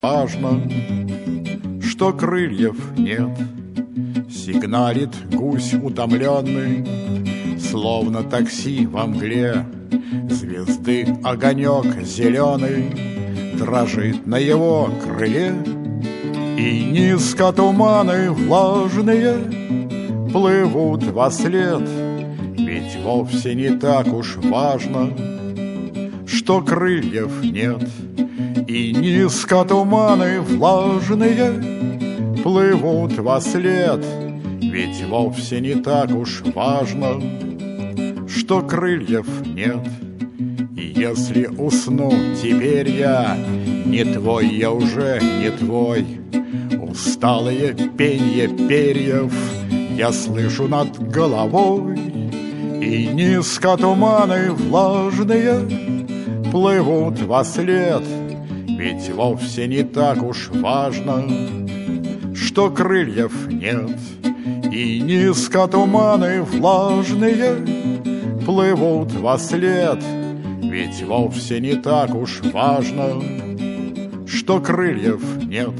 важно, что крыльев нет. Сигналит гусь утомленный, словно такси во мгле. Звезды огонек зеленый дрожит на его крыле. И низко туманы влажные плывут вослед. Ведь вовсе не так уж важно, что крыльев нет. И низко туманы влажные плывут вослед. Ведь вовсе не так уж важно, что крыльев нет. И если усну теперь я, не твой я уже, не твой. Усталое пенье перьев я слышу над головой. И низко туманы влажные плывут вослед. Ведь вовсе не так уж важно, что крыльев нет. И низко туманы влажные плывут вослед. Ведь вовсе не так уж важно, что крыльев нет.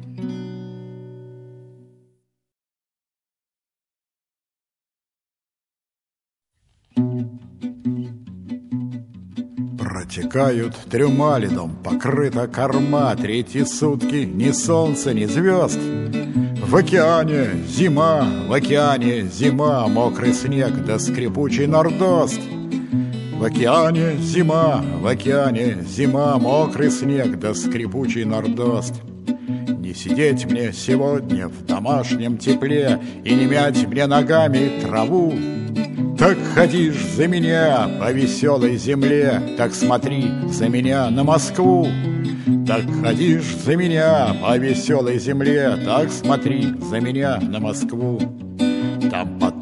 Протекают трюмалидом, покрыта корма. Третьи сутки ни солнца, ни звезд. В океане зима, в океане зима, мокрый снег да скрипучий нордост. В океане зима, в океане зима, мокрый снег да скрипучий нордост. Не сидеть мне сегодня в домашнем тепле и не мять мне ногами траву. Так ходишь за меня по веселой земле, так смотри за меня на Москву. Так ходишь за меня по веселой земле, так смотри за меня на Москву. Там под